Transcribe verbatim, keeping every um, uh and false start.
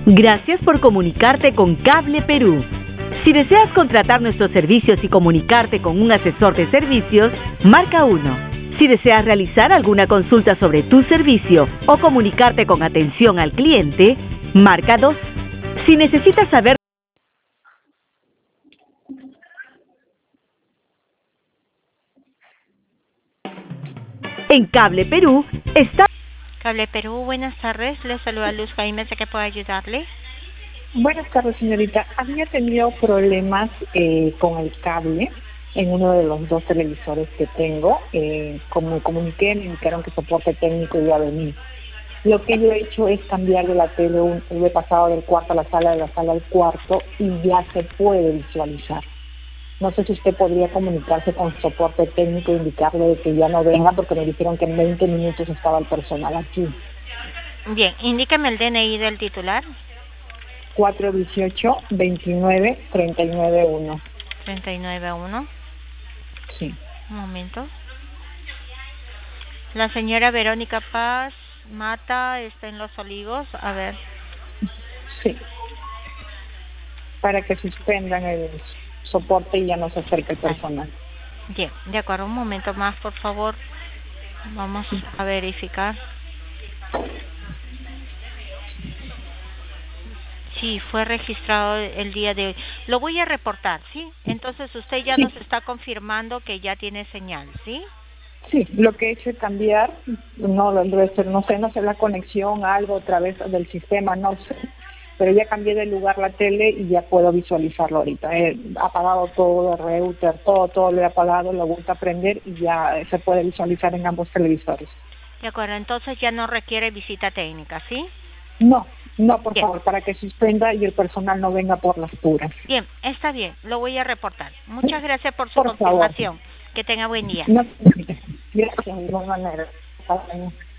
Gracias por comunicarte con Cable Perú. Si deseas contratar nuestros servicios y comunicarte con un asesor de servicios, marca uno. Si deseas realizar alguna consulta sobre tu servicio o comunicarte con atención al cliente, marca dos. Si necesitas saber en Cable Perú está... Cable Perú, buenas tardes. Le saluda Luz Jaime, ¿sé que puedo ayudarle? Buenas tardes, señorita. Había tenido problemas eh, con el cable en uno de los dos televisores que tengo. Eh, como me comuniqué, me indicaron que soporte técnico iba a venir. Lo que yo he hecho es cambiar de la tele, un, lo he pasado del cuarto a la sala, de la sala al cuarto y ya se puede visualizar. No sé si usted podría comunicarse con soporte técnico e indicarle de que ya no venga porque me dijeron que en veinte minutos estaba el personal aquí. Bien, indíqueme el D N I del titular. cuatro dieciocho veintinueve treinta y nueve uno. treinta y nueve uno. Sí. Un momento. La señora Verónica Paz Mata está en Los Olivos. A ver. Sí. Para que suspendan el soporte y ya no se acerque el personal. Bien, de acuerdo. Un momento más, por favor. Vamos a verificar. Sí, fue registrado el día de hoy. Lo voy a reportar, ¿sí? Entonces usted ya Sí. nos está confirmando que ya tiene señal, ¿sí? Sí, lo que he hecho es cambiar, no, debe ser, no sé, no sé la conexión, algo otra vez del sistema, no sé, pero ya cambié de lugar la tele y ya puedo visualizarlo ahorita. He apagado todo, el router, todo, todo lo he apagado, lo he vuelto a prender y ya se puede visualizar en ambos televisores. De acuerdo, entonces ya no requiere visita técnica, ¿sí? No, no, por Bien. favor, para que suspenda y el personal no venga por las puras. Bien, está bien, lo voy a reportar. Muchas gracias por su Por favor. confirmación. Que tenga buen día. No, gracias, de igual manera. Hasta luego.